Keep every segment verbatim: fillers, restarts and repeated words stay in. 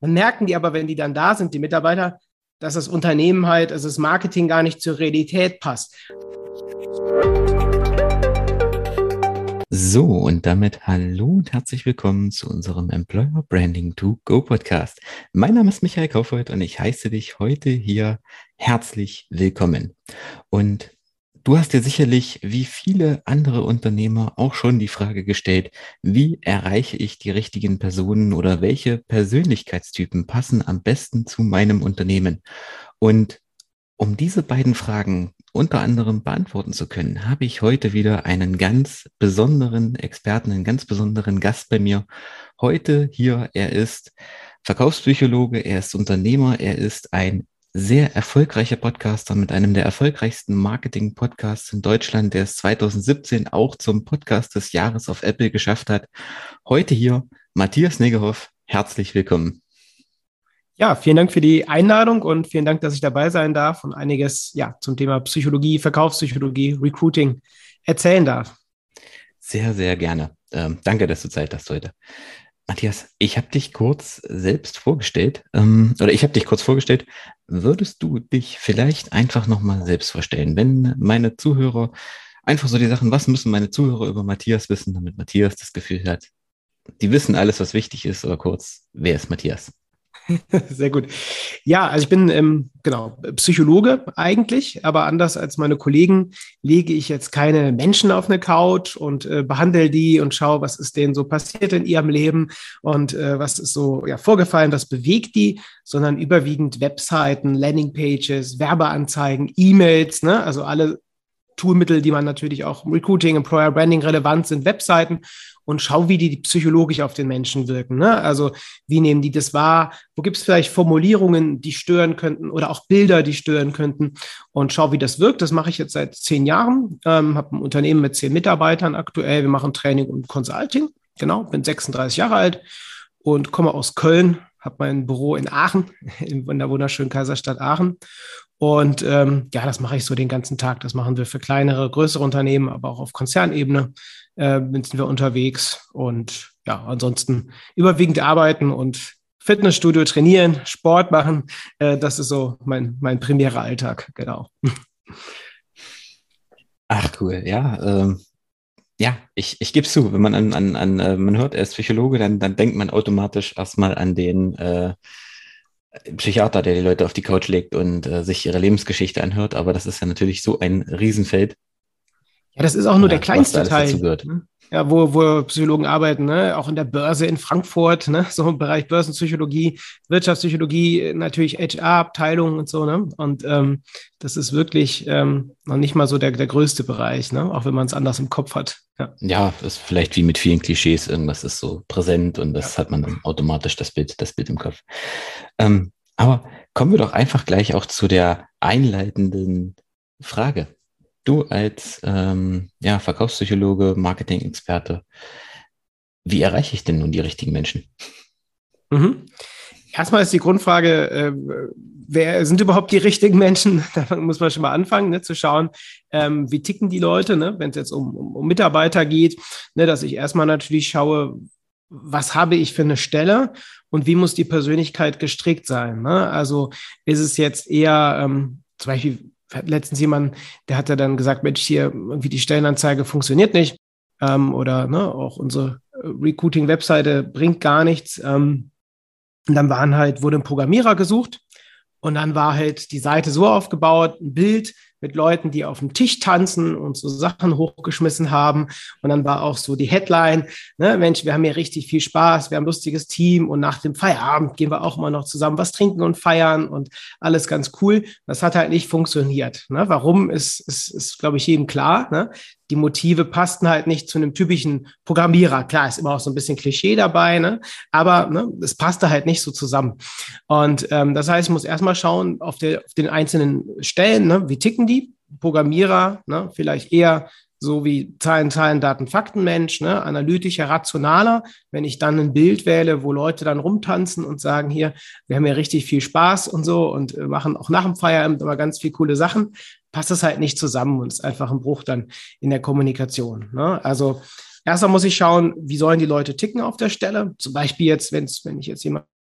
Dann merken die aber, wenn die dann da sind, die Mitarbeiter, dass das Unternehmen halt, also das Marketing gar nicht zur Realität passt. So, und damit hallo und herzlich willkommen zu unserem Employer Branding to Go Podcast. Mein Name ist Michael Kaufhold und ich heiße dich heute hier herzlich willkommen. Und du hast dir sicherlich, wie viele andere Unternehmer, auch schon die Frage gestellt, wie erreiche ich die richtigen Personen oder welche Persönlichkeitstypen passen am besten zu meinem Unternehmen? Und um diese beiden Fragen unter anderem beantworten zu können, habe ich heute wieder einen ganz besonderen Experten, einen ganz besonderen Gast bei mir. Heute hier, er ist Verkaufspsychologe, er ist Unternehmer, er ist ein sehr erfolgreicher Podcaster mit einem der erfolgreichsten Marketing-Podcasts in Deutschland, der es zwanzig siebzehn auch zum Podcast des Jahres auf Apple geschafft hat. Heute hier Matthias Niggerhoff. Herzlich willkommen. Ja, vielen Dank für die Einladung und vielen Dank, dass ich dabei sein darf und einiges ja, zum Thema Psychologie, Verkaufspsychologie, Recruiting erzählen darf. Sehr, sehr gerne. Ähm, danke, dass du Zeit hast heute. Matthias, ich habe dich kurz selbst vorgestellt, ähm, oder ich habe dich kurz vorgestellt. Würdest du dich vielleicht einfach nochmal selbst vorstellen, wenn meine Zuhörer einfach so die Sachen, was müssen meine Zuhörer über Matthias wissen, damit Matthias das Gefühl hat, die wissen alles, was wichtig ist, aber kurz, wer ist Matthias? Sehr gut. Ja, also ich bin ähm, genau Psychologe eigentlich, aber anders als meine Kollegen lege ich jetzt keine Menschen auf eine Couch und äh, behandle die und schaue, was ist denen so passiert in ihrem Leben und äh, was ist so ja, vorgefallen, was bewegt die, sondern überwiegend Webseiten, Landingpages, Werbeanzeigen, E-Mails, ne? Also alle Toolmittel, die man natürlich auch im Recruiting, Employer Branding relevant sind, Webseiten und schau, wie die psychologisch auf den Menschen wirken. Ne? Also wie nehmen die das wahr? Wo gibt es vielleicht Formulierungen, die stören könnten oder auch Bilder, die stören könnten? Und schau, wie das wirkt. Das mache ich jetzt seit zehn Jahren. Ähm, habe ein Unternehmen mit zehn Mitarbeitern aktuell. Wir machen Training und Consulting. Genau, bin sechsunddreißig Jahre alt und komme aus Köln. Habe mein Büro in Aachen, in der wunderschönen Kaiserstadt Aachen. Und ähm, ja, das mache ich so den ganzen Tag. Das machen wir für kleinere, größere Unternehmen, aber auch auf Konzernebene äh, sind wir unterwegs. Und ja, ansonsten überwiegend arbeiten und Fitnessstudio trainieren, Sport machen. Äh, das ist so mein, mein primärer Alltag, genau. Ach cool, ja. Ähm, ja, ich, ich gebe es zu, wenn man an, an, an äh, man hört, er ist Psychologe, dann, dann denkt man automatisch erstmal an den äh, Psychiater, der die Leute auf die Couch legt und äh, sich ihre Lebensgeschichte anhört, aber das ist ja natürlich so ein Riesenfeld. Ja, das ist auch nur äh, der kleinste was da alles dazu Teil. gehört. Ne? Ja, wo, wo Psychologen arbeiten, ne? Auch in der Börse in Frankfurt, ne? So im Bereich Börsenpsychologie, Wirtschaftspsychologie, natürlich H R-Abteilung und so, ne? Und ähm, das ist wirklich ähm, noch nicht mal so der, der größte Bereich, ne? Auch wenn man es anders im Kopf hat. Ja, Ja, ist vielleicht wie mit vielen Klischees, irgendwas ist so präsent und das ja. hat man dann automatisch das Bild, das Bild im Kopf. Ähm, aber kommen wir doch einfach gleich auch zu der einleitenden Frage. Du als ähm, ja, Verkaufspsychologe, Marketing-Experte, wie erreiche ich denn nun die richtigen Menschen? Mhm. Erstmal ist die Grundfrage, äh, wer sind überhaupt die richtigen Menschen? Da muss man schon mal anfangen, ne, zu schauen, ähm, wie ticken die Leute, ne, wenn es jetzt um, um, um Mitarbeiter geht, ne, dass ich erstmal natürlich schaue, was habe ich für eine Stelle und wie muss die Persönlichkeit gestrickt sein? Ne? Also ist es jetzt eher ähm, zum Beispiel hat letztens jemand, der hat ja dann gesagt, Mensch, hier irgendwie die Stellenanzeige funktioniert nicht ähm, oder ne, auch unsere Recruiting-Webseite bringt gar nichts. Ähm, und dann waren halt, wurde ein Programmierer gesucht und dann war halt die Seite so aufgebaut, ein Bild mit Leuten, die auf dem Tisch tanzen und so Sachen hochgeschmissen haben. Und dann war auch so die Headline, ne, Mensch, wir haben hier richtig viel Spaß, wir haben ein lustiges Team und nach dem Feierabend gehen wir auch mal noch zusammen was trinken und feiern und alles ganz cool. Das hat halt nicht funktioniert. Ne? Warum, ist, ist, ist glaube ich, jedem klar. Ne? Die Motive passten halt nicht zu einem typischen Programmierer. Klar, ist immer auch so ein bisschen Klischee dabei, ne? Aber ne, es passte halt nicht so zusammen. Und ähm, das heißt, ich muss erstmal schauen auf, der, auf den einzelnen Stellen, ne? Wie ticken die? Programmierer, ne? Vielleicht eher so wie Zahlen, Zahlen, Daten, Fakten Mensch, ne? Analytischer, rationaler. Wenn ich dann ein Bild wähle, wo Leute dann rumtanzen und sagen, hier, wir haben ja richtig viel Spaß und so und machen auch nach dem Feierabend immer ganz viel coole Sachen, passt das halt nicht zusammen und ist einfach ein Bruch dann in der Kommunikation. Ne? Also erstmal muss ich schauen, wie sollen die Leute ticken auf der Stelle. Zum Beispiel jetzt, wenn's, wenn ich jetzt jemanden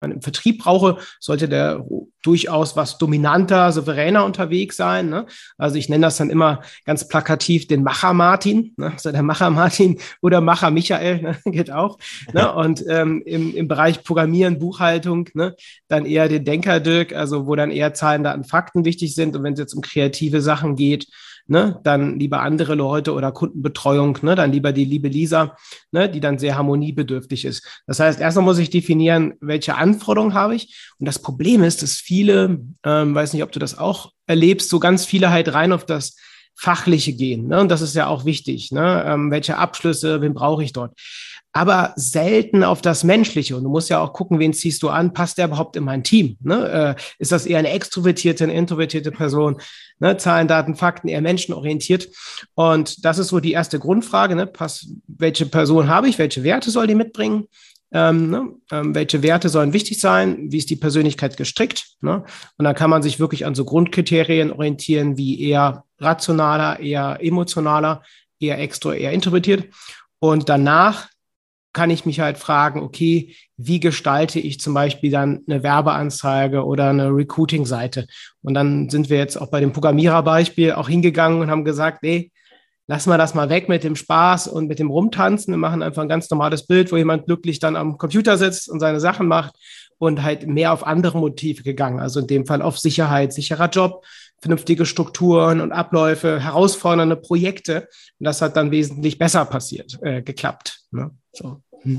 man im Vertrieb brauche, sollte der durchaus was dominanter, souveräner unterwegs sein. Ne? Also ich nenne das dann immer ganz plakativ den Macher Martin, ne? Also der Macher Martin oder Macher Michael, ne? Geht auch. Ne? Und ähm, im, im Bereich Programmieren, Buchhaltung, ne? Dann eher den Denker Dirk, also wo dann eher Zahlen, Daten, Fakten wichtig sind. Und wenn es jetzt um kreative Sachen geht, ne, dann lieber andere Leute oder Kundenbetreuung, ne, dann lieber die liebe Lisa, ne, die dann sehr harmoniebedürftig ist. Das heißt, erstmal muss ich definieren, welche Anforderungen habe ich. Und das Problem ist, dass viele, ähm, weiß nicht, ob du das auch erlebst, so ganz viele halt rein auf das Fachliche gehen. Ne? Und das ist ja auch wichtig. Ne? Ähm, welche Abschlüsse, wen brauche ich dort? Aber selten auf das Menschliche. Und du musst ja auch gucken, wen ziehst du an? Passt der überhaupt in mein Team? Ne? Äh, ist das eher eine extrovertierte, eine introvertierte Person? Ne? Zahlen, Daten, Fakten, eher menschenorientiert. Und das ist so die erste Grundfrage. Ne? Pass, welche Person habe ich? Welche Werte soll die mitbringen? Ähm, ne? ähm, welche Werte sollen wichtig sein? Wie ist die Persönlichkeit gestrickt? Ne? Und dann kann man sich wirklich an so Grundkriterien orientieren, wie eher rationaler, eher emotionaler, eher extro, eher introvertiert. Und danach kann ich mich halt fragen, okay, wie gestalte ich zum Beispiel dann eine Werbeanzeige oder eine Recruiting-Seite? Und dann sind wir jetzt auch bei dem Programmiererbeispiel auch hingegangen und haben gesagt, nee, lassen wir das mal weg mit dem Spaß und mit dem Rumtanzen. Wir machen einfach ein ganz normales Bild, wo jemand glücklich dann am Computer sitzt und seine Sachen macht und halt mehr auf andere Motive gegangen. Also in dem Fall auf Sicherheit, sicherer Job, vernünftige Strukturen und Abläufe, herausfordernde Projekte. Und das hat dann wesentlich besser passiert, äh, geklappt. Ne? So. Hm.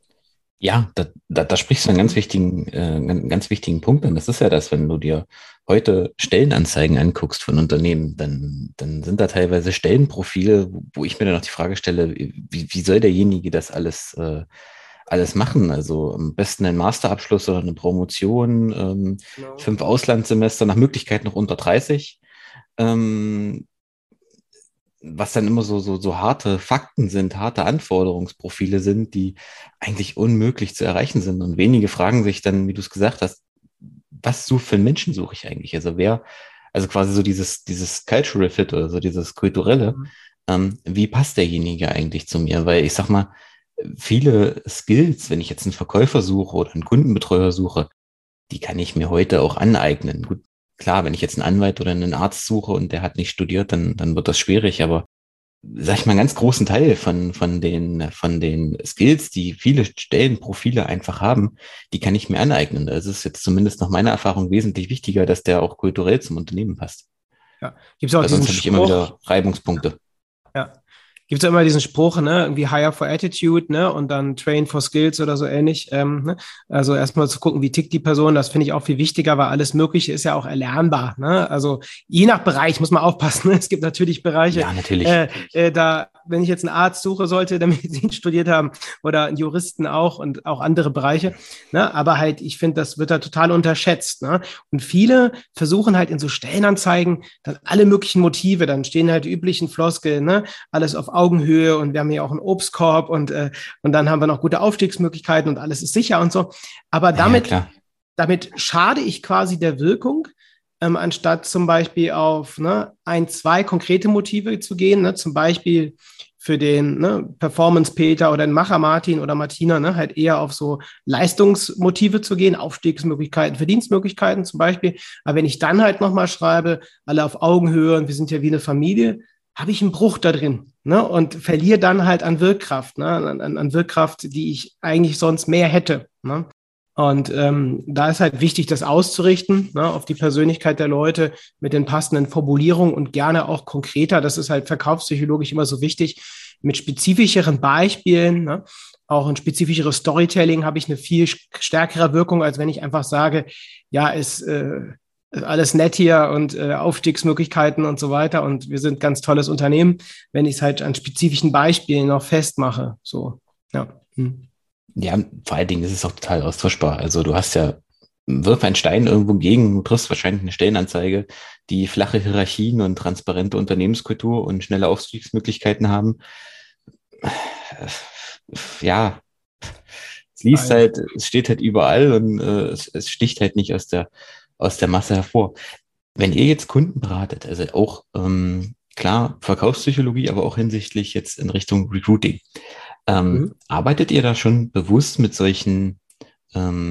Ja, da, da, da sprichst du einen ganz wichtigen, äh, einen ganz wichtigen Punkt an. Das ist ja das, wenn du dir heute Stellenanzeigen anguckst von Unternehmen, dann, dann sind da teilweise Stellenprofile, wo ich mir dann auch die Frage stelle, wie, wie soll derjenige das alles, äh, alles machen? Also am besten ein Masterabschluss oder eine Promotion, ähm, Genau. fünf Auslandssemester, nach Möglichkeit noch unter dreißig. Ähm, was dann immer so, so, so harte Fakten sind, harte Anforderungsprofile sind, die eigentlich unmöglich zu erreichen sind. Und wenige fragen sich dann, wie du es gesagt hast, was so für einen Menschen suche ich eigentlich? Also wer, also quasi so dieses, dieses Cultural Fit oder so dieses kulturelle, Mhm. ähm, wie passt derjenige eigentlich zu mir? Weil ich sag mal, viele Skills, wenn ich jetzt einen Verkäufer suche oder einen Kundenbetreuer suche, die kann ich mir heute auch aneignen. Gut, klar, wenn ich jetzt einen Anwalt oder einen Arzt suche und der hat nicht studiert, dann, dann wird das schwierig, aber sag ich mal, einen ganz großen Teil von, von den, von den Skills, die viele Stellenprofile einfach haben, die kann ich mir aneignen. Da ist es jetzt zumindest nach meiner Erfahrung wesentlich wichtiger, dass der auch kulturell zum Unternehmen passt. Ja. Gibt es auch Weil diesen sonst habe ich immer Spruch? wieder Reibungspunkte. Ja. Gibt es ja immer diesen Spruch, ne, irgendwie hire for attitude, ne, und dann train for skills oder so ähnlich. Ähm, ne? Also erstmal zu gucken, wie tickt die Person, das finde ich auch viel wichtiger, weil alles Mögliche ist ja auch erlernbar. Ne? Also je nach Bereich muss man aufpassen. Ne? Es gibt natürlich Bereiche, Ja, natürlich. äh, äh, da, wenn ich jetzt einen Arzt suche, sollte der Medizin studiert haben oder einen Juristen auch und auch andere Bereiche. Ne? Aber halt, ich finde, das wird da total unterschätzt. Ne? Und viele versuchen halt in so Stellenanzeigen dann alle möglichen Motive, dann stehen halt die üblichen Floskeln, ne? Alles auf Augenhöhe und wir haben hier auch einen Obstkorb und, äh, und dann haben wir noch gute Aufstiegsmöglichkeiten und alles ist sicher und so. Aber damit, Ja, damit schade ich quasi der Wirkung, ähm, anstatt zum Beispiel auf ne, ein, zwei konkrete Motive zu gehen, ne, zum Beispiel für den ne, Performance-Peter oder den Macher Martin oder Martina, ne, halt eher auf so Leistungsmotive zu gehen, Aufstiegsmöglichkeiten, Verdienstmöglichkeiten zum Beispiel. Aber wenn ich dann halt nochmal schreibe, alle auf Augenhöhe und wir sind ja wie eine Familie, habe ich einen Bruch da drin, ne, und verliere dann halt an Wirkkraft, ne, an, an Wirkkraft, die ich eigentlich sonst mehr hätte. Ne. Und ähm, da ist halt wichtig, das auszurichten, ne, auf die Persönlichkeit der Leute mit den passenden Formulierungen und gerne auch konkreter. Das ist halt verkaufspsychologisch immer so wichtig. Mit spezifischeren Beispielen, ne, auch ein spezifischeres Storytelling habe ich eine viel stärkere Wirkung, als wenn ich einfach sage, ja, es äh, alles nett hier und äh, Aufstiegsmöglichkeiten und so weiter und wir sind ganz tolles Unternehmen, wenn ich es halt an spezifischen Beispielen noch festmache. So, ja. Hm. Ja, vor allen Dingen ist es auch total austauschbar. Also du hast ja, wirf einen Stein irgendwo gegen, du triffst wahrscheinlich eine Stellenanzeige, die flache Hierarchien und transparente Unternehmenskultur und schnelle Aufstiegsmöglichkeiten haben. Ja, es liest halt, es steht halt überall und äh, es, es sticht halt nicht aus der aus der Masse hervor. Wenn ihr jetzt Kunden beratet, also auch ähm, klar Verkaufspsychologie, aber auch hinsichtlich jetzt in Richtung Recruiting, ähm, Mhm. arbeitet ihr da schon bewusst mit solchen ähm,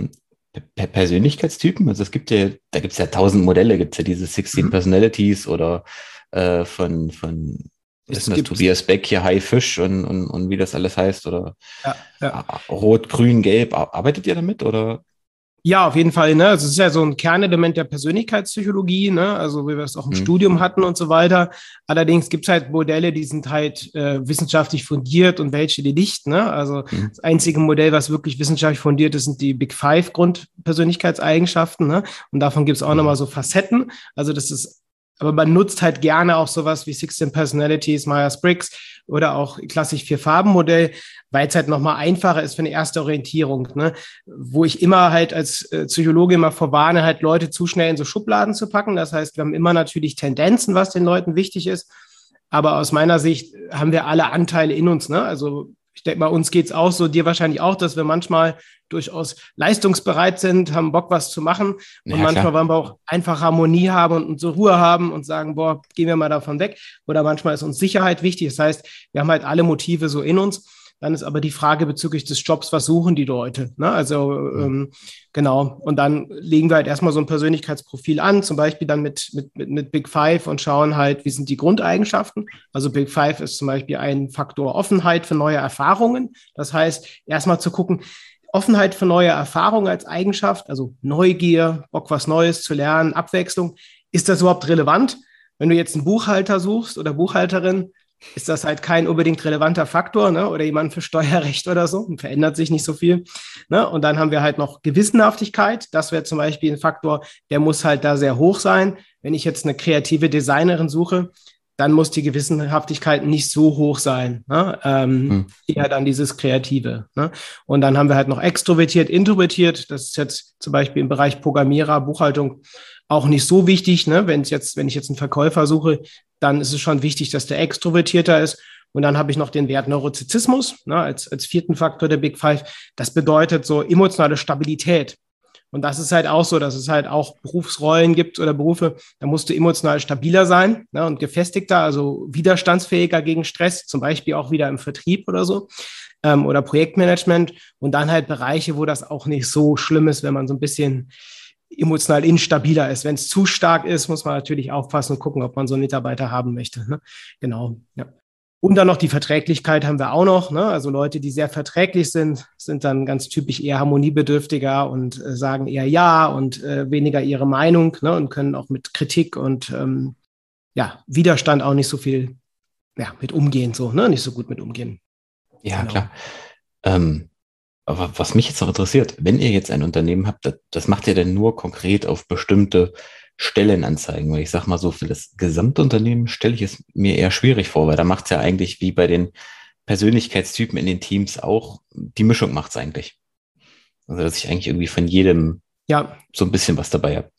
Per Persönlichkeitstypen? Also es gibt ja, da gibt es ja tausend Modelle, gibt es ja diese sechzehn Mhm. Personalities oder äh, von, von, was ist Es denn das, gibt, Tobias Beck hier, High Fish und, und, und wie das alles heißt oder ja, ja. ah, Rot, Grün, Gelb. Ar- Arbeitet ihr damit oder? Ja, auf jeden Fall. Ne? Also es ist ja so ein Kernelement der Persönlichkeitspsychologie, ne? Also wie wir es auch im Hm, Studium hatten und so weiter. Allerdings gibt es halt Modelle, die sind halt äh, wissenschaftlich fundiert und welche die nicht. Ne? Also hm, das einzige Modell, was wirklich wissenschaftlich fundiert ist, sind die Big Five Grundpersönlichkeitseigenschaften. Ne? Und davon gibt es auch hm, nochmal so Facetten. Also das ist, aber man nutzt halt gerne auch sowas wie sechzehn Personalities, Myers-Briggs oder auch klassisch Vier-Farben-Modell, weil es halt nochmal einfacher ist für eine erste Orientierung. Ne? Wo ich immer halt als äh, Psychologe immer vorwarne, halt Leute zu schnell in so Schubladen zu packen. Das heißt, wir haben immer natürlich Tendenzen, was den Leuten wichtig ist. Aber aus meiner Sicht haben wir alle Anteile in uns. Ne? Also ich denke mal, uns geht es auch so, dir wahrscheinlich auch, dass wir manchmal durchaus leistungsbereit sind, haben Bock, was zu machen. Und ja, manchmal klar. wollen wir auch einfach Harmonie haben und, und so Ruhe haben und sagen, boah, gehen wir mal davon weg. Oder manchmal ist uns Sicherheit wichtig. Das heißt, wir haben halt alle Motive so in uns. Dann ist aber die Frage bezüglich des Jobs, was suchen die Leute? Ne? Also Hm, ähm, genau. Und dann legen wir halt erstmal so ein Persönlichkeitsprofil an, zum Beispiel dann mit, mit, mit, mit Big Five und schauen halt, wie sind die Grundeigenschaften. Also Big Five ist zum Beispiel ein Faktor Offenheit für neue Erfahrungen. Das heißt, erstmal zu gucken, Offenheit für neue Erfahrungen als Eigenschaft, also Neugier, Bock, was Neues zu lernen, Abwechslung. Ist das überhaupt relevant? Wenn du jetzt einen Buchhalter suchst oder Buchhalterin, ist das halt kein unbedingt relevanter Faktor, ne? Oder jemand für Steuerrecht oder so, und verändert sich nicht so viel. Ne? Und dann haben wir halt noch Gewissenhaftigkeit. Das wäre zum Beispiel ein Faktor, der muss halt da sehr hoch sein. Wenn ich jetzt eine kreative Designerin suche, dann muss die Gewissenhaftigkeit nicht so hoch sein. Ne? Ähm, hm. eher dann dieses Kreative. Ne? Und dann haben wir halt noch extrovertiert, introvertiert. Das ist jetzt zum Beispiel im Bereich Programmierer, Buchhaltung auch nicht so wichtig. Ne? Wenn jetzt, wenn ich jetzt einen Verkäufer suche, dann ist es schon wichtig, dass der extrovertierter ist. Und dann habe ich noch den Wert Neurotizismus, ne, als, als vierten Faktor der Big Five. Das bedeutet so emotionale Stabilität. Und das ist halt auch so, dass es halt auch Berufsrollen gibt oder Berufe, da musst du emotional stabiler sein, ne, und gefestigter, also widerstandsfähiger gegen Stress, zum Beispiel auch wieder im Vertrieb oder so, ähm, oder Projektmanagement. Und dann halt Bereiche, wo das auch nicht so schlimm ist, wenn man so ein bisschen emotional instabiler ist. Wenn es zu stark ist, muss man natürlich aufpassen und gucken, ob man so einen Mitarbeiter haben möchte. Ne? Genau, ja. Und dann noch die Verträglichkeit haben wir auch noch. Ne? Also Leute, die sehr verträglich sind, sind dann ganz typisch eher harmoniebedürftiger und äh, sagen eher ja und äh, weniger ihre Meinung, ne? Und können auch mit Kritik und ähm, ja, Widerstand auch nicht so viel ja, mit umgehen, so, ne? Nicht so gut mit umgehen. Ja, Genau. klar. Ähm, aber was mich jetzt noch interessiert, wenn ihr jetzt ein Unternehmen habt, das, das macht ihr denn nur konkret auf bestimmte Stellenanzeigen? Weil ich sag mal so, für das Gesamtunternehmen stelle ich es mir eher schwierig vor, weil da macht es ja eigentlich wie bei den Persönlichkeitstypen in den Teams auch, die Mischung macht es eigentlich. Also, dass ich eigentlich irgendwie von jedem Ja, so ein bisschen was dabei habe.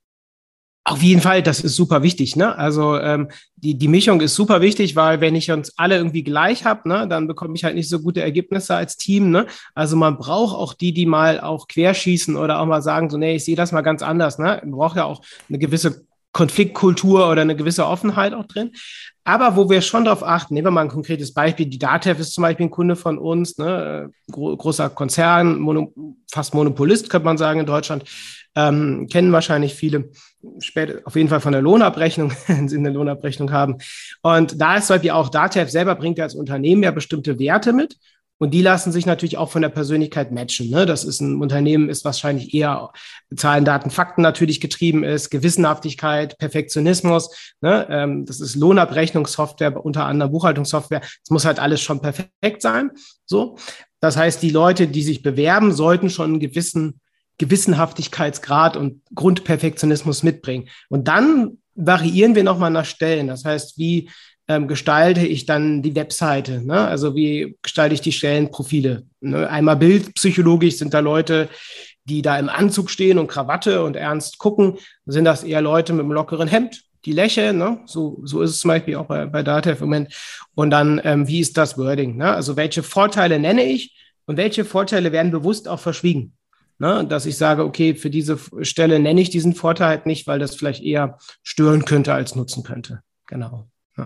auf jeden Fall, das ist super wichtig. Ne? Also ähm, die, die Mischung ist super wichtig, weil wenn ich uns alle irgendwie gleich habe, ne, dann bekomme ich halt nicht so gute Ergebnisse als Team. Ne? Also man braucht auch die, die mal auch querschießen oder auch mal sagen, so, nee, ich sehe das mal ganz anders. Ne? Man braucht ja auch eine gewisse Konfliktkultur oder eine gewisse Offenheit auch drin. Aber wo wir schon darauf achten, nehmen wir mal ein konkretes Beispiel. Die DATEV ist zum Beispiel ein Kunde von uns, ne? Gro großer Konzern, Mono fast Monopolist, könnte man sagen, in Deutschland. Ähm, kennen wahrscheinlich viele, später, auf jeden Fall von der Lohnabrechnung, wenn sie eine Lohnabrechnung haben. Und da ist zum Beispiel auch DATEV selber bringt ja als Unternehmen ja bestimmte Werte mit. Und die lassen sich natürlich auch von der Persönlichkeit matchen. Ne? Das ist ein Unternehmen, ist wahrscheinlich eher Zahlen, Daten, Fakten natürlich getrieben ist, Gewissenhaftigkeit, Perfektionismus. Ne? Ähm, das ist Lohnabrechnungssoftware, unter anderem Buchhaltungssoftware. Es muss halt alles schon perfekt sein. So. Das heißt, die Leute, die sich bewerben, sollten schon einen gewissen Gewissenhaftigkeitsgrad und Grundperfektionismus mitbringen. Und dann variieren wir nochmal nach Stellen. Das heißt, wie ähm, gestalte ich dann die Webseite? Ne? Also wie gestalte ich die Stellenprofile? Ne? Einmal bildpsychologisch sind da Leute, die da im Anzug stehen und Krawatte und ernst gucken. Sind das eher Leute mit einem lockeren Hemd, die lächeln? Ne? So, so ist es zum Beispiel auch bei, bei DATEV im Moment. Und dann, ähm, wie ist das Wording? Ne? Also welche Vorteile nenne ich und welche Vorteile werden bewusst auch verschwiegen? Ne, dass ich sage, okay, für diese Stelle nenne ich diesen Vorteil halt nicht, weil das vielleicht eher stören könnte als nutzen könnte. Genau. Ja.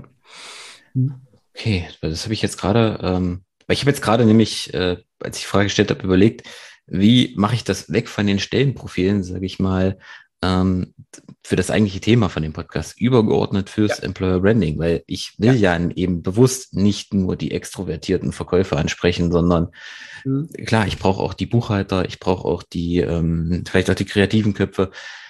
Okay, weil das habe ich jetzt gerade, ähm, weil ich habe jetzt gerade nämlich, äh, als ich die Frage gestellt habe, überlegt, wie mache ich das weg von den Stellenprofilen, sage ich mal, ähm, für das eigentliche Thema von dem Podcast, übergeordnet fürs Ja. Employer Branding, weil ich will ja, ja eben bewusst nicht nur die extrovertierten Verkäufer ansprechen, sondern mhm. klar, ich brauche auch die Buchhalter, ich brauche auch die, ähm, vielleicht auch die kreativen Köpfe.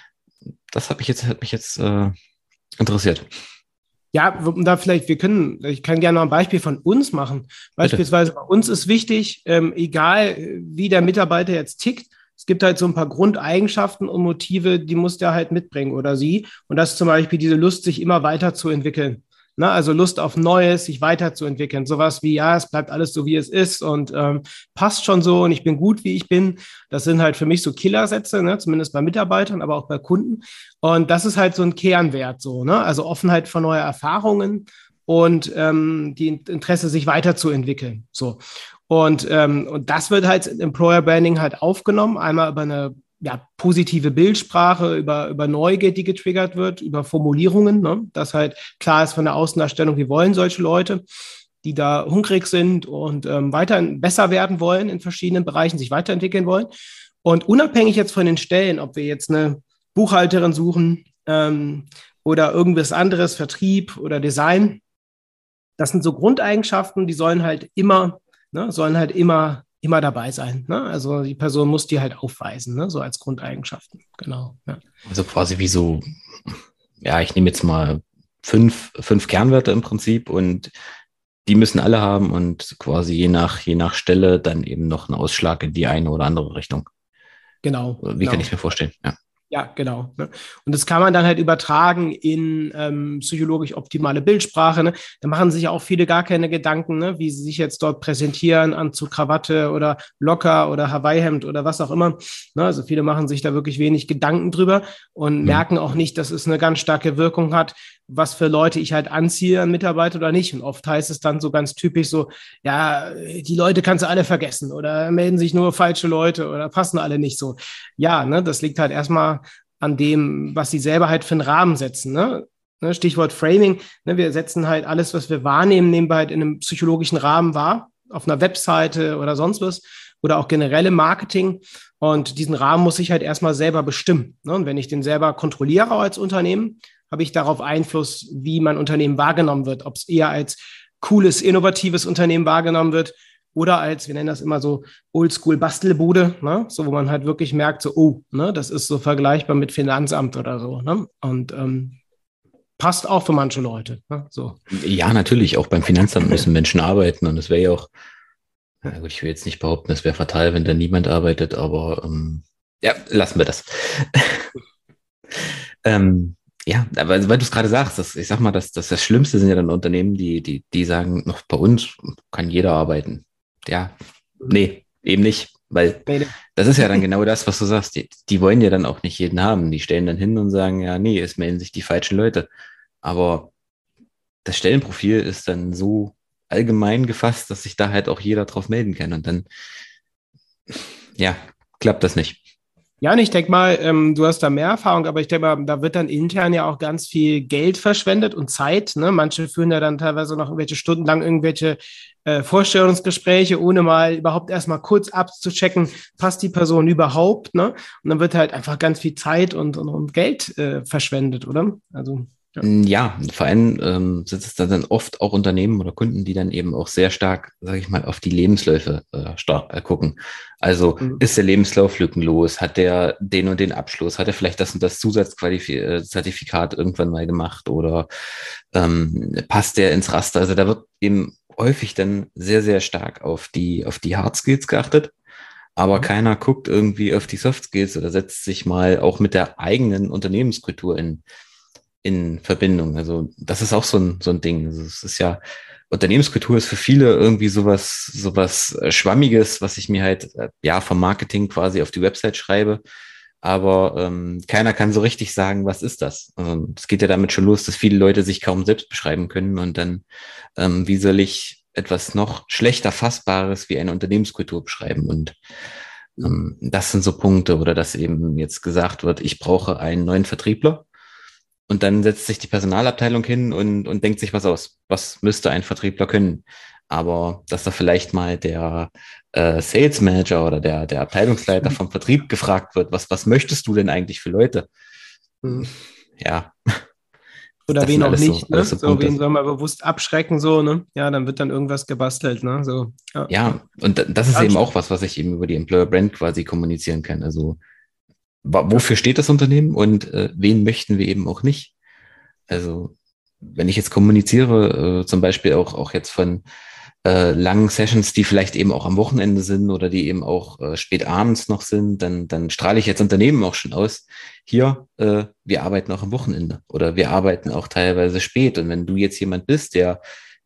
Das hat mich jetzt, hat mich jetzt äh, interessiert. Ja, da vielleicht, wir können, ich kann gerne noch ein Beispiel von uns machen. Beispielsweise Bitte. Bei uns ist wichtig, ähm, egal wie der Mitarbeiter jetzt tickt, es gibt halt so ein paar Grundeigenschaften und Motive, die muss der halt mitbringen oder sie. Und das ist zum Beispiel diese Lust, sich immer weiterzuentwickeln. Ne? Also Lust auf Neues, sich weiterzuentwickeln. Sowas wie, ja, es bleibt alles so, wie es ist und ähm, passt schon so und ich bin gut, wie ich bin. Das sind halt für mich so Killersätze, ne? Zumindest bei Mitarbeitern, aber auch bei Kunden. Und das ist halt so ein Kernwert so, ne? Also Offenheit für neue Erfahrungen und ähm, die Interesse, sich weiterzuentwickeln. So. Und, ähm, und das wird halt im Employer Branding halt aufgenommen, einmal über eine ja, positive Bildsprache, über, über Neugier, die getriggert wird, über Formulierungen, ne? Dass halt klar ist von der Außendarstellung, wir wollen solche Leute, die da hungrig sind und ähm, weiter besser werden wollen in verschiedenen Bereichen, sich weiterentwickeln wollen. Und unabhängig jetzt von den Stellen, ob wir jetzt eine Buchhalterin suchen ähm, oder irgendwas anderes, Vertrieb oder Design, das sind so Grundeigenschaften, die sollen halt immer, ne, sollen halt immer immer dabei sein. Ne? Also die Person muss die halt aufweisen, ne? So als Grundeigenschaften. Genau. Ja. Also quasi wie so, ja, ich nehme jetzt mal fünf, fünf Kernwerte im Prinzip und die müssen alle haben und quasi je nach, je nach Stelle dann eben noch einen Ausschlag in die eine oder andere Richtung. Genau. Wie genau. kann ich mir vorstellen? Ja. Ja, genau. Ne? Und das kann man dann halt übertragen in ähm, psychologisch optimale Bildsprache. Ne? Da machen sich auch viele gar keine Gedanken, ne? Wie sie sich jetzt dort präsentieren, Anzug, Krawatte oder locker oder Hawaii-Hemd oder was auch immer. Ne? Also viele machen sich da wirklich wenig Gedanken drüber und mhm. merken auch nicht, dass es eine ganz starke Wirkung hat, was für Leute ich halt anziehe an Mitarbeiter oder nicht. Und oft heißt es dann so ganz typisch so, ja, die Leute kannst du alle vergessen oder melden sich nur falsche Leute oder passen alle nicht so. Ja, ne, das liegt halt erstmal an dem, was sie selber halt für einen Rahmen setzen. Ne? Stichwort Framing. Ne, wir setzen halt alles, was wir wahrnehmen, nehmen wir halt in einem psychologischen Rahmen wahr, auf einer Webseite oder sonst was oder auch generell im Marketing. Und diesen Rahmen muss ich halt erstmal selber bestimmen. Ne? Und wenn ich den selber kontrolliere als Unternehmen, habe ich darauf Einfluss, wie mein Unternehmen wahrgenommen wird, ob es eher als cooles, innovatives Unternehmen wahrgenommen wird oder als, wir nennen das immer so Oldschool-Bastelbude, ne? So wo man halt wirklich merkt, so, oh, ne, das ist so vergleichbar mit Finanzamt oder so. Ne? Und ähm, passt auch für manche Leute. Ne? So. Ja, natürlich, auch beim Finanzamt müssen Menschen arbeiten und es wäre ja auch, na gut, ich will jetzt nicht behaupten, es wäre fatal, wenn da niemand arbeitet, aber ähm, ja, lassen wir das. ähm, Ja, aber weil du es gerade sagst, das, ich sag mal, das, das, das Schlimmste sind ja dann Unternehmen, die, die, die sagen, noch bei uns kann jeder arbeiten. Ja, nee, eben nicht, weil das ist ja dann genau das, was du sagst. Die, die wollen ja dann auch nicht jeden haben. Die stellen dann hin und sagen, ja, nee, es melden sich die falschen Leute. Aber das Stellenprofil ist dann so allgemein gefasst, dass sich da halt auch jeder drauf melden kann. Und dann, ja, klappt das nicht. Ja, und ich denke mal, ähm, du hast da mehr Erfahrung, aber ich denke mal, da wird dann intern ja auch ganz viel Geld verschwendet und Zeit. Ne? Manche führen ja dann teilweise noch irgendwelche Stunden lang irgendwelche äh, Vorstellungsgespräche, ohne mal überhaupt erstmal kurz abzuchecken, passt die Person überhaupt. Ne? Und dann wird halt einfach ganz viel Zeit und, und, und Geld äh, verschwendet, oder? Also Ja, ja vor allem ähm, sind es dann oft auch Unternehmen oder Kunden, die dann eben auch sehr stark, sage ich mal, auf die Lebensläufe äh, stark, äh, gucken. Also mhm. ist der Lebenslauf lückenlos? Hat der den und den Abschluss? Hat er vielleicht das und das Zusatzzertifikat irgendwann mal gemacht? Oder ähm, passt der ins Raster? Also da wird eben häufig dann sehr, sehr stark auf die, auf die Hard Skills geachtet. Aber mhm. keiner guckt irgendwie auf die Soft Skills oder setzt sich mal auch mit der eigenen Unternehmenskultur in in Verbindung. Also das ist auch so ein, so ein Ding. Also es ist ja, Unternehmenskultur ist für viele irgendwie sowas, sowas Schwammiges, was ich mir halt, ja, vom Marketing quasi auf die Website schreibe. Aber ähm, keiner kann so richtig sagen, was ist das? Und es geht ja damit schon los, dass viele Leute sich kaum selbst beschreiben können. Und dann, ähm, wie soll ich etwas noch schlechter Fassbares wie eine Unternehmenskultur beschreiben? Und ähm, das sind so Punkte, oder dass eben jetzt gesagt wird, ich brauche einen neuen Vertriebler. Und dann setzt sich die Personalabteilung hin und, und denkt sich was aus. Was müsste ein Vertriebler können? aber dass da vielleicht mal der äh, Sales Manager oder der, der Abteilungsleiter vom Vertrieb gefragt wird, was, was möchtest du denn eigentlich für Leute? Mhm. Ja, Oder das wen sind auch alles so, nicht, alles ne? so So, wen Punkte. soll man bewusst abschrecken, so, ne? Ja, dann wird dann irgendwas gebastelt, ne? So, ja, ja. Ja, und da- das ist Ganz eben schön. auch was, was ich eben über die Employer Brand quasi kommunizieren kann. Also wa- Ja, wofür steht das Unternehmen und äh, wen möchten wir eben auch nicht? Also wenn ich jetzt kommuniziere, äh, zum Beispiel auch, auch jetzt von äh, langen Sessions, die vielleicht eben auch am Wochenende sind oder die eben auch äh, spät abends noch sind, dann, dann strahle ich jetzt Unternehmen auch schon aus. Hier, äh, wir arbeiten auch am Wochenende oder wir arbeiten auch teilweise spät. Und wenn du jetzt jemand bist, der,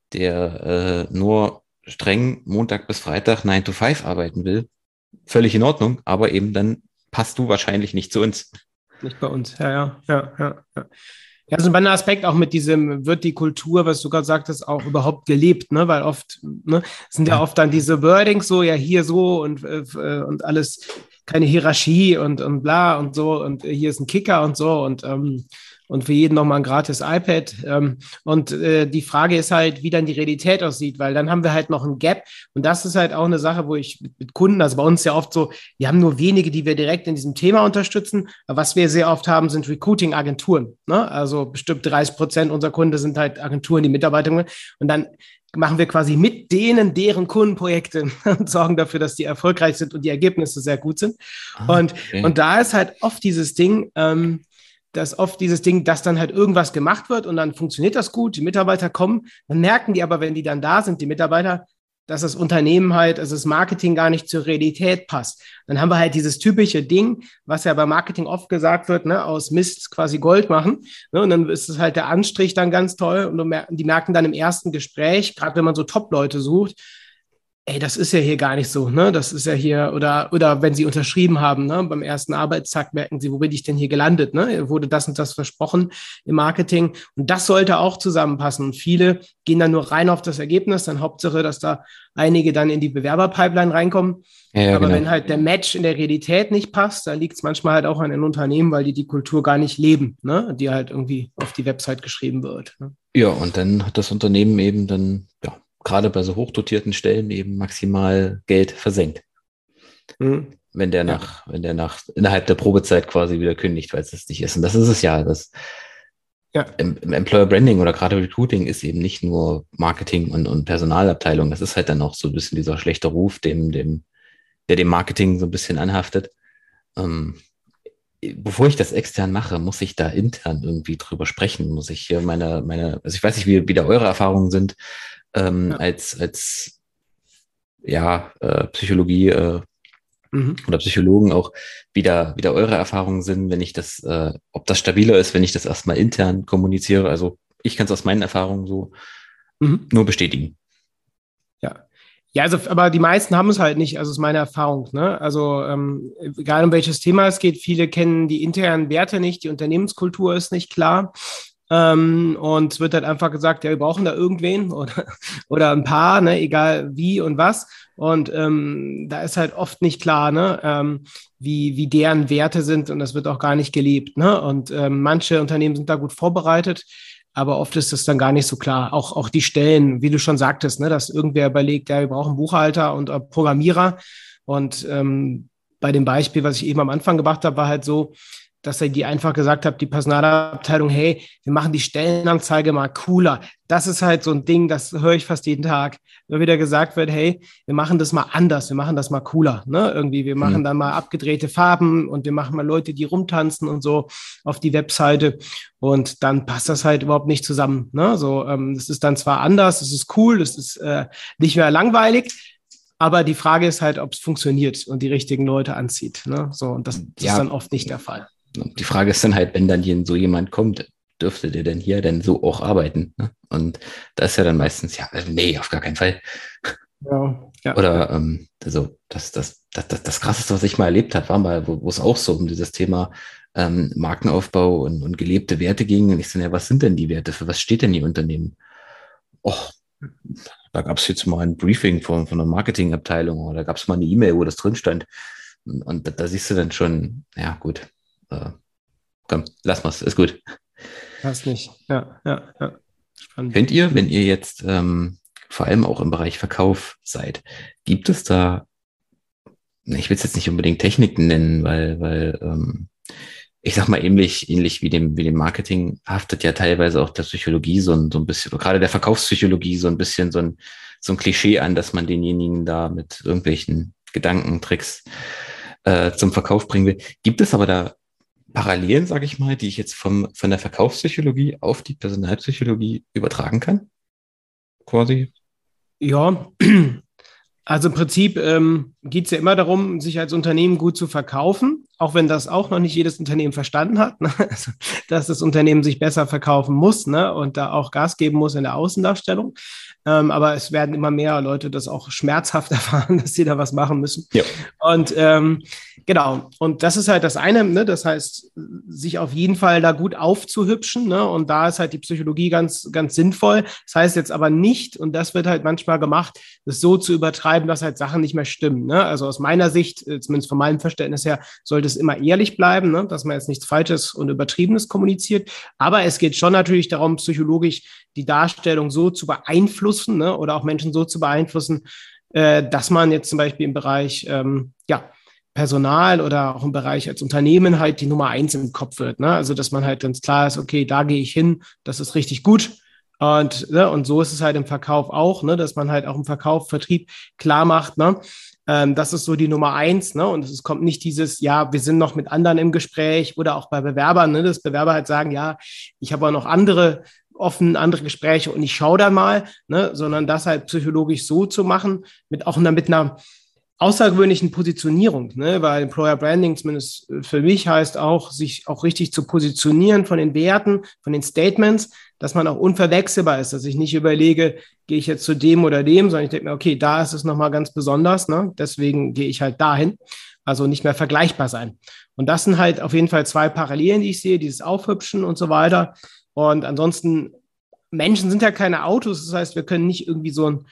der äh, nur streng Montag bis Freitag nine to five arbeiten will, völlig in Ordnung, aber eben dann passt du wahrscheinlich nicht zu uns. nicht bei uns. Ja, ja, ja, ja. Ja, ja, so ein spannender Aspekt auch mit diesem, wird die Kultur, was du gerade sagtest, auch überhaupt gelebt, ne? Weil oft, ne, sind ja Ja, oft dann diese Wordings so, ja, hier so und, äh, und alles, keine Hierarchie und, und bla und so und hier ist ein Kicker und so und, ähm, und für jeden nochmal ein gratis iPad. Ähm, und äh, die Frage ist halt, wie dann die Realität aussieht, weil dann haben wir halt noch ein Gap und das ist halt auch eine Sache, wo ich mit, mit Kunden, also bei uns ja oft so, wir haben nur wenige, die wir direkt in diesem Thema unterstützen. Aber was wir sehr oft haben, sind Recruiting-Agenturen. Ne? Also bestimmt dreißig Prozent unserer Kunden sind halt Agenturen, die Mitarbeiter. Und dann machen wir quasi mit denen deren Kundenprojekte und sorgen dafür, dass die erfolgreich sind und die Ergebnisse sehr gut sind. ah, Und, okay. und da ist halt oft dieses Ding, ähm, dass oft dieses Ding, dass dann halt irgendwas gemacht wird und dann funktioniert das gut, die Mitarbeiter kommen, dann merken die aber, wenn die dann da sind, die Mitarbeiter, dass das Unternehmen halt, also das Marketing gar nicht zur Realität passt. Dann haben wir halt dieses typische Ding, was ja beim Marketing oft gesagt wird, ne, aus Mist quasi Gold machen. Ne, und dann ist es halt der Anstrich dann ganz toll und die merken dann im ersten Gespräch, gerade wenn man so Top-Leute sucht, ey, das ist ja hier gar nicht so, ne? Das ist ja hier, oder, oder wenn sie unterschrieben haben, ne? Beim ersten Arbeitstag merken sie, wo bin ich denn hier gelandet, ne? Wurde das und das versprochen im Marketing? Und das sollte auch zusammenpassen. Und viele gehen dann nur rein auf das Ergebnis, dann Hauptsache, dass da einige dann in die Bewerberpipeline reinkommen. Ja, ja, Aber genau. wenn halt der Match in der Realität nicht passt, dann liegt es manchmal halt auch an den Unternehmen, weil die die Kultur gar nicht leben, ne? Die halt irgendwie auf die Website geschrieben wird. Ne? Ja, und dann hat das Unternehmen eben dann, ja, gerade bei so hochdotierten Stellen eben maximal Geld versenkt. Hm. Wenn der Ja. nach, wenn der nach, innerhalb der Probezeit quasi wieder kündigt, weil es das nicht ist. Und das ist es ja, das Ja. im, im Employer Branding oder gerade Recruiting ist eben nicht nur Marketing und, und Personalabteilung. Das ist halt dann auch so ein bisschen dieser schlechte Ruf, dem, dem, der dem Marketing so ein bisschen anhaftet. Ähm, Bevor ich das extern mache, muss ich da intern irgendwie drüber sprechen. Muss ich hier meine, meine, also ich weiß nicht, wie, wie da eure Erfahrungen sind, ähm, Ja. als, als, ja, äh, Psychologie, äh, Mhm. oder Psychologen auch, wie da, wie da eure Erfahrungen sind, wenn ich das, äh, ob das stabiler ist, wenn ich das erstmal intern kommuniziere. Also ich kann es aus meinen Erfahrungen so Mhm. nur bestätigen. Ja. Ja, also, aber die meisten haben es halt nicht, also ist meine Erfahrung, ne? Also, ähm, egal um welches Thema es geht, viele kennen die internen Werte nicht, die Unternehmenskultur ist nicht klar. Ähm, und es wird halt einfach gesagt, ja, wir brauchen da irgendwen oder, oder ein paar, ne, egal wie und was. Und ähm, da ist halt oft nicht klar, ne, ähm, wie, wie deren Werte sind und das wird auch gar nicht gelebt. Ne? Und ähm, manche Unternehmen sind da gut vorbereitet, aber oft ist es dann gar nicht so klar. Auch, auch die Stellen, wie du schon sagtest, ne, dass irgendwer überlegt, ja, wir brauchen Buchhalter und äh, Programmierer. Und ähm, bei dem Beispiel, was ich eben am Anfang gebracht habe, war halt so, dass er die einfach gesagt hat, die Personalabteilung, hey, wir machen die Stellenanzeige mal cooler. Das ist halt so ein Ding, das höre ich fast jeden Tag. Immer wieder gesagt wird, hey, wir machen das mal anders, wir machen das mal cooler. Ne? Irgendwie, wir machen Hm. dann mal abgedrehte Farben und wir machen mal Leute, die rumtanzen und so auf die Webseite. Und dann passt das halt überhaupt nicht zusammen. Ne? So, ähm, es ist dann zwar anders, es ist cool, es ist äh, nicht mehr langweilig, aber die Frage ist halt, ob es funktioniert und die richtigen Leute anzieht. Ne? So, und das, das ist dann Ja, oft nicht der Fall. die Frage ist dann halt, wenn dann hier so jemand kommt, dürfte der denn hier denn so auch arbeiten? Ne? Und da ist ja dann meistens, ja, nee, auf gar keinen Fall. Ja, ja, Oder ja. ähm, also das, das, das, das, das Krasseste, was ich mal erlebt habe, war mal, wo wo es auch so um dieses Thema ähm, Markenaufbau und, und gelebte Werte ging. Und ich so, ja, was sind denn die Werte? Für was steht denn die Unternehmen? Och, da gab es jetzt mal ein Briefing von, von einer Marketingabteilung oder da gab es mal eine E-Mail, wo das drin stand. Und, und da, da siehst du dann schon, ja gut, äh, komm, lass mal's, ist gut. Passt nicht. Ja, ja, ja. Spannend. Könnt ihr, wenn ihr jetzt ähm, vor allem auch im Bereich Verkauf seid. Gibt es da, ich will es jetzt nicht unbedingt Techniken nennen, weil, weil ähm, ich sag mal, ähnlich, ähnlich wie dem, wie dem Marketing haftet ja teilweise auch der Psychologie so ein, so ein bisschen, oder gerade der Verkaufspsychologie so ein bisschen so ein, so ein Klischee an, dass man denjenigen da mit irgendwelchen Gedanken, Tricks äh, zum Verkauf bringen will. Gibt es aber da Parallelen, sage ich mal, die ich jetzt vom, von der Verkaufspsychologie auf die Personalpsychologie übertragen kann? Quasi. Ja, also im Prinzip ähm, geht es ja immer darum, sich als Unternehmen gut zu verkaufen, auch wenn das auch noch nicht jedes Unternehmen verstanden hat, ne? Also, dass das Unternehmen sich besser verkaufen muss, ne? Und da auch Gas geben muss in der Außendarstellung. Ähm, aber es werden immer mehr Leute das auch schmerzhaft erfahren, dass sie da was machen müssen. Ja. Und ähm, genau, und das ist halt das eine, ne? Das heißt, sich auf jeden Fall da gut aufzuhübschen, ne? Und da ist halt die Psychologie ganz, ganz sinnvoll. Das heißt jetzt aber nicht, und das wird halt manchmal gemacht, das so zu übertreiben, dass halt Sachen nicht mehr stimmen, ne? Also aus meiner Sicht, zumindest von meinem Verständnis her, sollte es immer ehrlich bleiben, ne? Dass man jetzt nichts Falsches und Übertriebenes kommuniziert. Aber es geht schon natürlich darum, psychologisch die Darstellung so zu beeinflussen, ne? Oder auch Menschen so zu beeinflussen, äh, dass man jetzt zum Beispiel im Bereich ähm, ja, Personal oder auch im Bereich als Unternehmen halt die Nummer eins im Kopf wird. Ne? Also dass man halt ganz klar ist, okay, da gehe ich hin, das ist richtig gut. Und, ne, und so ist es halt im Verkauf auch, ne, dass man halt auch im Verkauf, Vertrieb klar macht, ne, ähm, das ist so die Nummer eins, ne, und es kommt nicht dieses, ja, wir sind noch mit anderen im Gespräch oder auch bei Bewerbern, ne, dass Bewerber halt sagen, ja, ich habe auch noch andere offen, andere Gespräche und ich schaue da mal, ne, sondern das halt psychologisch so zu machen, mit auch einer, mit einer außergewöhnlichen Positionierung, ne? Weil Employer Branding zumindest für mich heißt auch, sich auch richtig zu positionieren von den Werten, von den Statements, dass man auch unverwechselbar ist, dass ich nicht überlege, gehe ich jetzt zu dem oder dem, sondern ich denke mir, okay, da ist es nochmal ganz besonders, ne? Deswegen gehe ich halt dahin, also nicht mehr vergleichbar sein. Und das sind halt auf jeden Fall zwei Parallelen, die ich sehe, dieses Aufhübschen und so weiter. Und ansonsten, Menschen sind ja keine Autos, das heißt, wir können nicht irgendwie so ein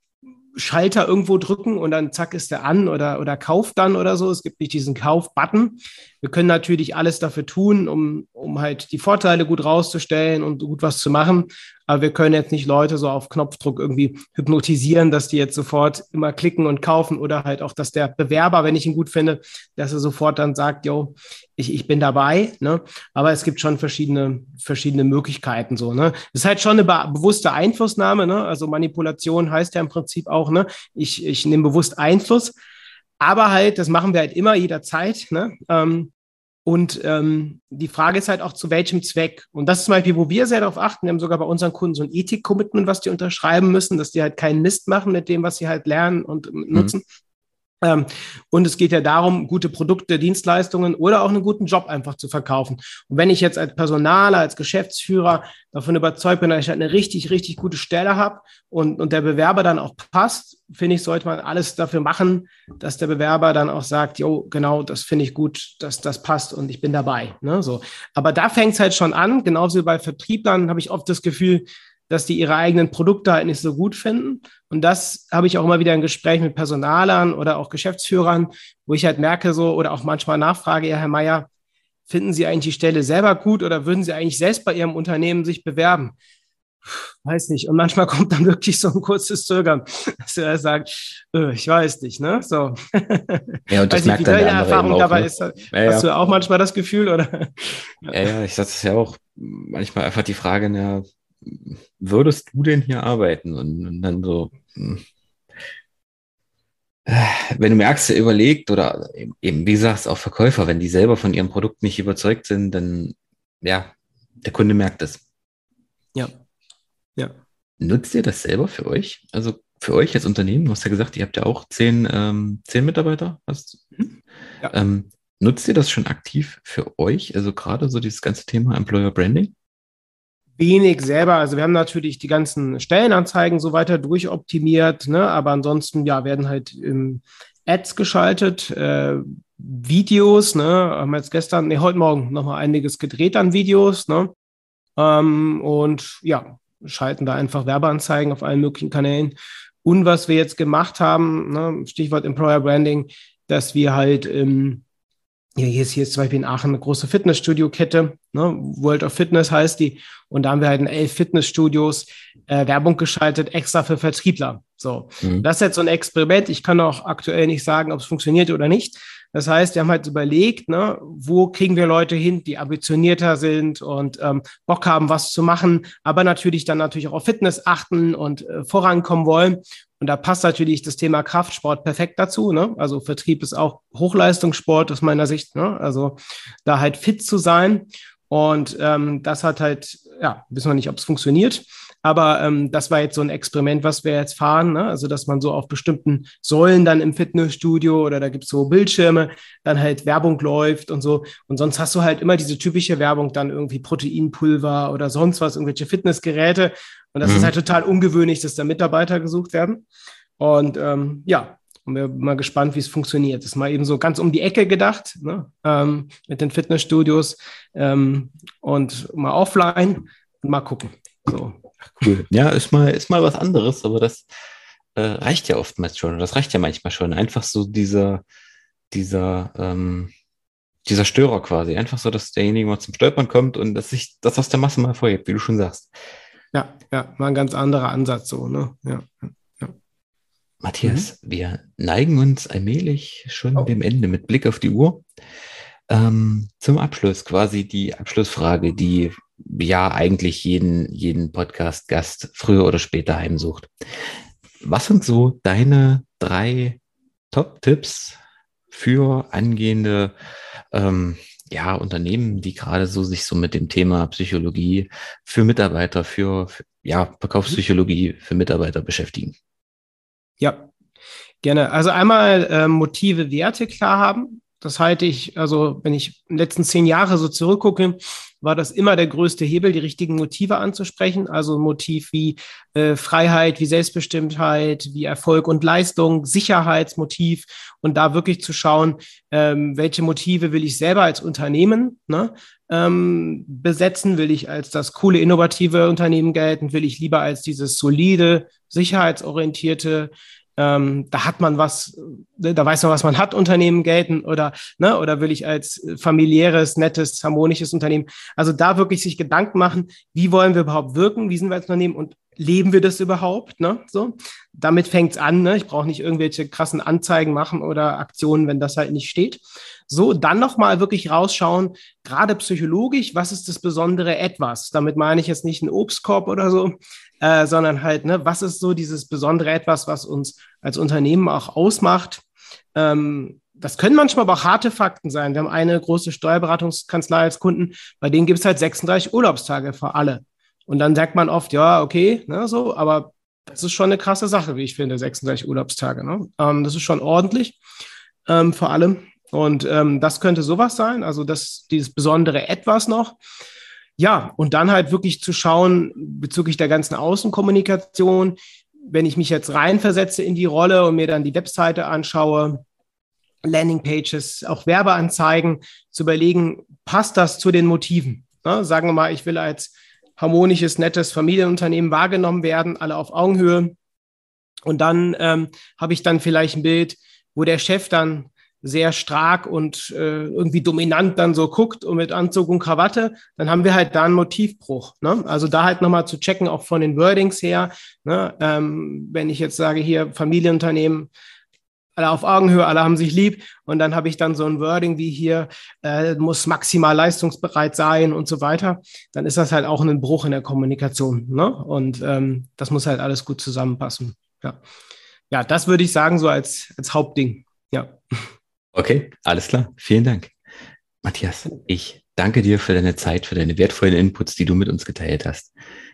Schalter irgendwo drücken und dann zack ist der an oder, oder kauft dann oder so. Es gibt nicht diesen Kauf-Button. Wir können natürlich alles dafür tun, um, um halt die Vorteile gut rauszustellen und gut was zu machen. Aber wir können jetzt nicht Leute so auf Knopfdruck irgendwie hypnotisieren, dass die jetzt sofort immer klicken und kaufen oder halt auch, dass der Bewerber, wenn ich ihn gut finde, dass er sofort dann sagt, yo, ich, ich bin dabei. Ne? Aber es gibt schon verschiedene, verschiedene Möglichkeiten so. Ne? Das ist halt schon eine be- bewusste Einflussnahme. Ne? Also Manipulation heißt ja im Prinzip auch, ne? ich, ich nehme bewusst Einfluss. Aber halt, das machen wir halt immer, jederzeit. Ne? Ähm, Und ähm, die Frage ist halt auch, zu welchem Zweck. Und das ist zum Beispiel, wo wir sehr darauf achten. Wir haben sogar bei unseren Kunden so ein Ethik-Commitment, was die unterschreiben müssen, dass die halt keinen Mist machen mit dem, was sie halt lernen und nutzen. Mhm. Ähm, und es geht ja darum, gute Produkte, Dienstleistungen oder auch einen guten Job einfach zu verkaufen. Und wenn ich jetzt als Personaler, als Geschäftsführer davon überzeugt bin, dass ich halt eine richtig, richtig gute Stelle habe und, und der Bewerber dann auch passt, finde ich, sollte man alles dafür machen, dass der Bewerber dann auch sagt, jo, genau, das finde ich gut, dass das passt und ich bin dabei. Ne, so. Aber da fängt es halt schon an, genauso wie bei Vertrieblern habe ich oft das Gefühl, dass die ihre eigenen Produkte halt nicht so gut finden. Und das habe ich auch immer wieder in Gesprächen mit Personalern oder auch Geschäftsführern, wo ich halt merke so oder auch manchmal nachfrage, ja, Herr Meier, finden Sie eigentlich die Stelle selber gut oder würden Sie eigentlich selbst bei Ihrem Unternehmen sich bewerben? Weiß nicht. Und manchmal kommt dann wirklich so ein kurzes Zögern, dass er sagt, äh, ich weiß nicht, ne? So. Ja, und das weiß nicht, merkt wie dann der deine andere Erfahrung eben auch, dabei ne? ist. Ja, Hast ja. du auch manchmal das Gefühl, oder? Ja, ja, ich sage es ja auch manchmal einfach die Frage, na, würdest du denn hier arbeiten? Und, und dann so, hm, wenn du merkst, er überlegt oder eben, wie gesagt, auch Verkäufer, wenn die selber von ihrem Produkt nicht überzeugt sind, dann, ja, der Kunde merkt es. Ja, ja. Nutzt ihr das selber für euch? Also für euch als Unternehmen, du hast ja gesagt, ihr habt ja auch zehn, ähm, zehn Mitarbeiter. Hast, Mhm. Ja. ähm, nutzt ihr das schon aktiv für euch? Also gerade so dieses ganze Thema Employer Branding? Wenig selber. Also wir haben natürlich die ganzen Stellenanzeigen so weiter durchoptimiert, ne? Aber ansonsten ja werden halt ähm, Ads geschaltet, äh, Videos, ne? Haben wir jetzt gestern, nee, heute Morgen nochmal einiges gedreht an Videos, ne? Ähm, und ja, schalten da einfach Werbeanzeigen auf allen möglichen Kanälen. Und was wir jetzt gemacht haben, ne? Stichwort Employer Branding, dass wir halt ähm, hier, hier ist hier ist zum Beispiel in Aachen eine große Fitnessstudio-Kette, ne? World of Fitness heißt die. Und da haben wir halt in elf Fitnessstudios äh, Werbung geschaltet, extra für Vertriebler. So, Mhm. das ist jetzt so ein Experiment. Ich kann auch aktuell nicht sagen, ob es funktioniert oder nicht. Das heißt, wir haben halt überlegt, ne, wo kriegen wir Leute hin, die ambitionierter sind und ähm, Bock haben, was zu machen, aber natürlich dann natürlich auch auf Fitness achten und äh, vorankommen wollen. Und da passt natürlich das Thema Kraftsport perfekt dazu. Ne? Also Vertrieb ist auch Hochleistungssport aus meiner Sicht. Ne? Also da halt fit zu sein. Und ähm, das hat halt, ja, wissen wir nicht, ob es funktioniert. Aber ähm, das war jetzt so ein Experiment, was wir jetzt fahren. Ne? Also, dass man so auf bestimmten Säulen dann im Fitnessstudio oder da gibt es so Bildschirme, dann halt Werbung läuft und so. Und sonst hast du halt immer diese typische Werbung, dann irgendwie Proteinpulver oder sonst was, irgendwelche Fitnessgeräte. Und das mhm. ist halt total ungewöhnlich, dass da Mitarbeiter gesucht werden. Und ähm, ja, und wir sind mal gespannt, wie es funktioniert. Das ist mal eben so ganz um die Ecke gedacht, ne? ähm, mit den Fitnessstudios ähm, und mal offline und mal gucken. So. Cool. Ja, ist mal, ist mal was anderes, aber das äh, reicht ja oftmals schon. Das reicht ja manchmal schon. Einfach so dieser, dieser, ähm, dieser Störer quasi. Einfach so, dass derjenige mal zum Stolpern kommt und dass sich das aus der Masse mal vorhebt, wie du schon sagst. Ja, ja, mal ein ganz anderer Ansatz so, ne? Ja. ja. Matthias, mhm. wir neigen uns allmählich schon oh. dem Ende mit Blick auf die Uhr. Ähm, zum Abschluss quasi die Abschlussfrage, die ja eigentlich jeden, jeden Podcast-Gast früher oder später heimsucht. Was sind so deine drei Top-Tipps für angehende ähm, ja, Unternehmen, die gerade so sich so mit dem Thema Psychologie für Mitarbeiter, für, für ja, Verkaufspsychologie für Mitarbeiter beschäftigen? Ja, gerne. Also einmal äh, Motive, Werte klar haben. Das halte ich, also wenn ich in den letzten zehn Jahre so zurückgucke, war das immer der größte Hebel, die richtigen Motive anzusprechen. Also ein Motiv wie äh, Freiheit, wie Selbstbestimmtheit, wie Erfolg und Leistung, Sicherheitsmotiv und da wirklich zu schauen, ähm, welche Motive will ich selber als Unternehmen ne, ähm, besetzen? Will ich als das coole, innovative Unternehmen gelten? Will ich lieber als dieses solide, sicherheitsorientierte Ähm, da hat man was, da weiß man, was man hat, Unternehmen gelten oder, ne, oder will ich als familiäres, nettes, harmonisches Unternehmen, also da wirklich sich Gedanken machen, wie wollen wir überhaupt wirken, wie sind wir als Unternehmen und leben wir das überhaupt, ne, so. Damit fängt's an, ne, ich brauche nicht irgendwelche krassen Anzeigen machen oder Aktionen, wenn das halt nicht steht. So, dann nochmal wirklich rausschauen, gerade psychologisch, was ist das besondere Etwas? Damit meine ich jetzt nicht einen Obstkorb oder so, äh, sondern halt, ne, was ist so dieses besondere Etwas, was uns als Unternehmen auch ausmacht? Ähm, das können manchmal aber auch harte Fakten sein. Wir haben eine große Steuerberatungskanzlei als Kunden, bei denen gibt es halt sechsunddreißig Urlaubstage für alle. Und dann sagt man oft, ja, okay, ne, so, aber das ist schon eine krasse Sache, wie ich finde, sechsunddreißig Urlaubstage. Ne? Ähm, das ist schon ordentlich ähm, für alle. Und ähm, das könnte sowas sein, also das, dieses besondere Etwas noch. Ja, und dann halt wirklich zu schauen bezüglich der ganzen Außenkommunikation, wenn ich mich jetzt reinversetze in die Rolle und mir dann die Webseite anschaue, Landingpages, auch Werbeanzeigen, zu überlegen, passt das zu den Motiven? Ne? Sagen wir mal, ich will als harmonisches, nettes Familienunternehmen wahrgenommen werden, alle auf Augenhöhe. Und dann ähm, habe ich dann vielleicht ein Bild, wo der Chef dann sehr stark und äh, irgendwie dominant dann so guckt und mit Anzug und Krawatte, dann haben wir halt da einen Motivbruch. Ne? Also da halt nochmal zu checken, auch von den Wordings her. Ne? Ähm, wenn ich jetzt sage, hier Familienunternehmen, alle auf Augenhöhe, alle haben sich lieb und dann habe ich dann so ein Wording wie hier, äh, muss maximal leistungsbereit sein und so weiter, dann ist das halt auch ein Bruch in der Kommunikation. Ne? Und ähm, das muss halt alles gut zusammenpassen. Ja, ja, das würde ich sagen so als, als Hauptding. Ja. Okay, alles klar. Vielen Dank. Matthias, ich danke dir für deine Zeit, für deine wertvollen Inputs, die du mit uns geteilt hast.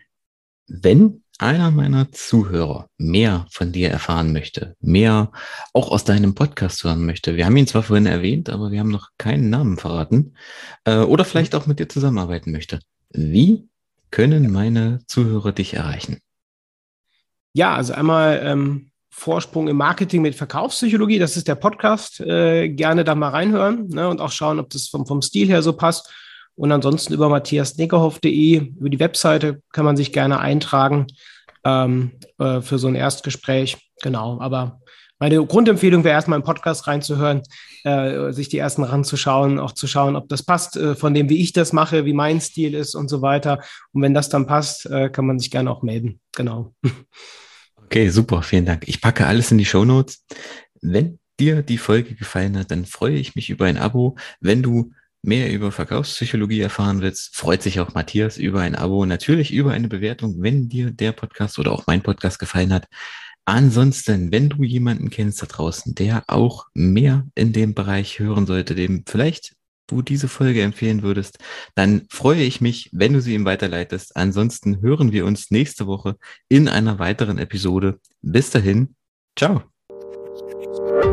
Wenn einer meiner Zuhörer mehr von dir erfahren möchte, mehr auch aus deinem Podcast hören möchte, wir haben ihn zwar vorhin erwähnt, aber wir haben noch keinen Namen verraten, äh, oder vielleicht auch mit dir zusammenarbeiten möchte, wie können meine Zuhörer dich erreichen? Ja, also einmal ähm Vorsprung im Marketing mit Verkaufspsychologie, das ist der Podcast, äh, gerne da mal reinhören ne, und auch schauen, ob das vom, vom Stil her so passt. Und ansonsten über matthias negerhoff punkt de, über die Webseite kann man sich gerne eintragen ähm, äh, für so ein Erstgespräch. Genau, aber Meine Grundempfehlung wäre erstmal im Podcast reinzuhören, äh, sich die ersten ranzuschauen, auch zu schauen, ob das passt, äh, von dem, wie ich das mache, wie mein Stil ist und so weiter. Und wenn das dann passt, äh, kann man sich gerne auch melden. Genau. Okay, super, vielen Dank. Ich packe alles in die Shownotes. Wenn dir die Folge gefallen hat, dann freue ich mich über ein Abo. Wenn du mehr über Verkaufspsychologie erfahren willst, freut sich auch Matthias über ein Abo, natürlich über eine Bewertung, wenn dir der Podcast oder auch mein Podcast gefallen hat. Ansonsten, wenn du jemanden kennst da draußen, der auch mehr in dem Bereich hören sollte, dem vielleicht du diese Folge empfehlen würdest, dann freue ich mich, wenn du sie ihm weiterleitest. Ansonsten hören wir uns nächste Woche in einer weiteren Episode. Bis dahin, ciao.